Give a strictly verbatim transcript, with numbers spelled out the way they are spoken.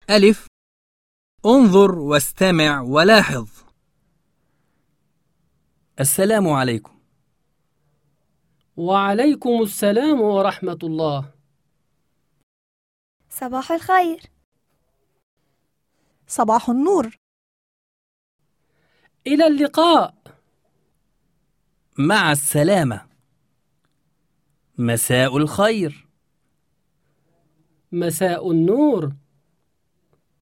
ألف. انظر واستمع ولاحظ. السلام عليكم. وعليكم السلام ورحمة الله. صباح الخير. صباح النور. إلى اللقاء. مع السلامة. مساء الخير. مساء النور.